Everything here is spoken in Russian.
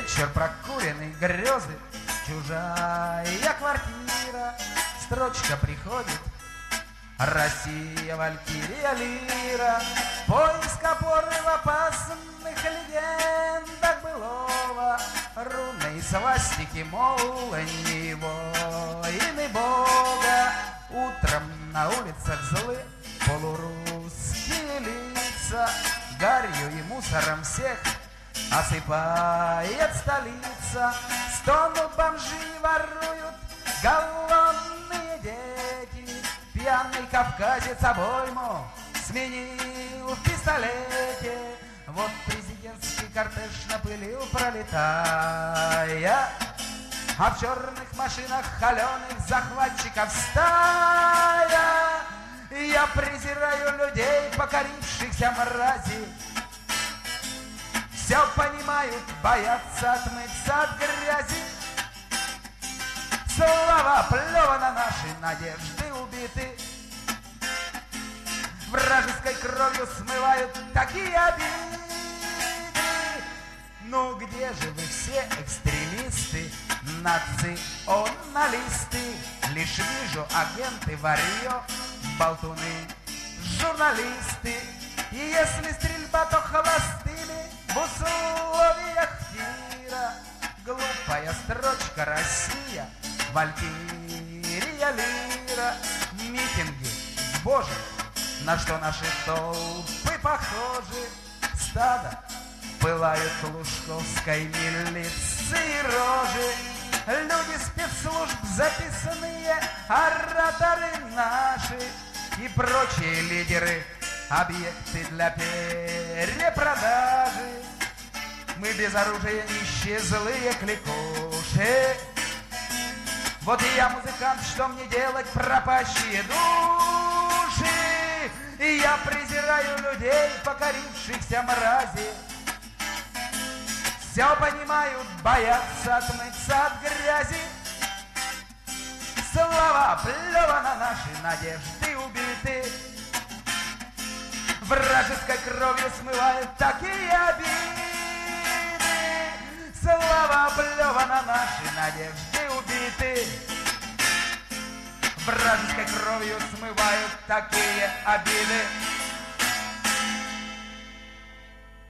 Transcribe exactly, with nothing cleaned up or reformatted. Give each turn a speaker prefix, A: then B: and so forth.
A: вечер прокуренный, грезы, чужая квартира. Строчка приходит: Россия, валькирия, лира. Поиск опоры в опасных легендах былого. Руны и свастики, молнии, войны Бога. Утром на улицах злые полурусские лица. Гарью и мусором всех осыпает столица. Стонут бомжи, воруют голодные дети. Пьяный кавказец обойму сменил в пистолете. Вот президентский кортеж напылил, пролетая, а в черных машинах холеных захватчиков стая. Я презираю людей, покорившихся мрази. Все понимают, боятся отмыться от грязи. Слова плевано, наши надежды убиты. Вражеской кровью смывают такие обиды. Ну где же вы все, экстремисты, националисты? Лишь вижу агенты, варьё, болтуны, журналисты. И если стрельба, то холостыми в условиях тира. Глупая строчка: Россия, валькирия, лира. Митинги, боже, на что наши толпы похожи. Стадо пылают лужковской милиции рожи. Люди спецслужб записанные, ораторы наши и прочие лидеры, объекты для перепродажи. Мы без оружия, нищие, злые кликуши. Вот и я музыкант, что мне делать, пропащие души? И я презираю людей, покорившихся мрази. Все понимают, боятся отмыться от грязи. Слова плевано, наши надежды убиты. Вражеской кровью смывают такие обиды. Слова плевано, наши надежды убиты. Вражеской кровью смывают такие обиды.